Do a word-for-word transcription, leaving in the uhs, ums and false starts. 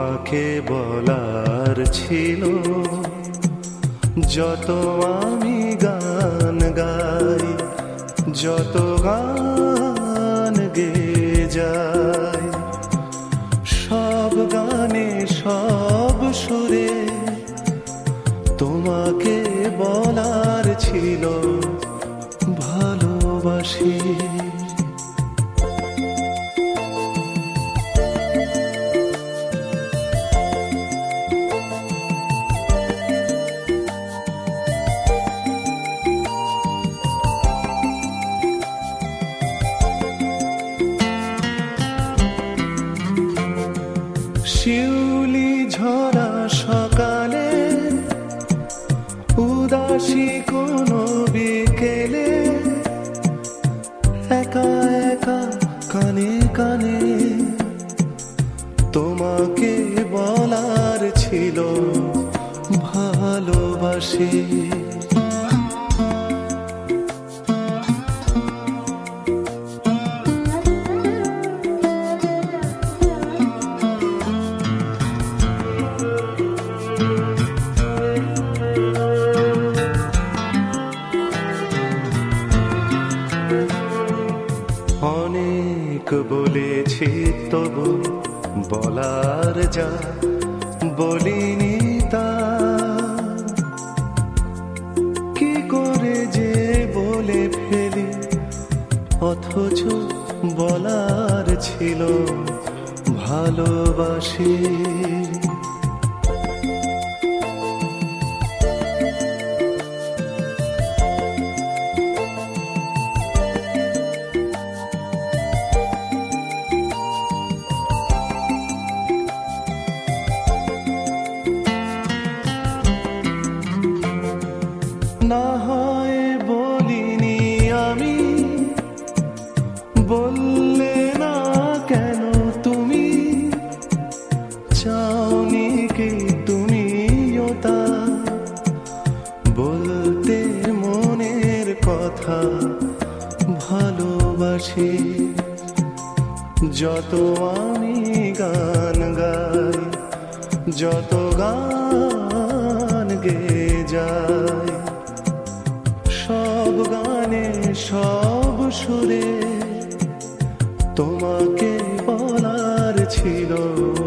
তোমাকে বলার ছিল যত আমি গান গাই, যত গান গেয়ে যাই, সব গানে সব সুরে তোমাকে বলার ছিল ভালোবাসি। শিউলি ঝরা সকালে, উদাসী কোনো বিকেলে, একা একা কানে কানে তোমাকে বলার ছিল ভালোবাসি। অনেক বলেছি তবু বলার যা বলিনি তা, কি করে যে বলে ফেলি, অথচ বলার ছিল ভালোবাসি। না হয় বলিনি আমি, বললে না কেন তুমি, চাওনি কি তুমিও তা, বলতে মনের কথা ভালোবাসি। যত আমি গান গাই, যত গান গেয়ে যাই, সব গানে সব সুরে তোমাকে বলার ছিল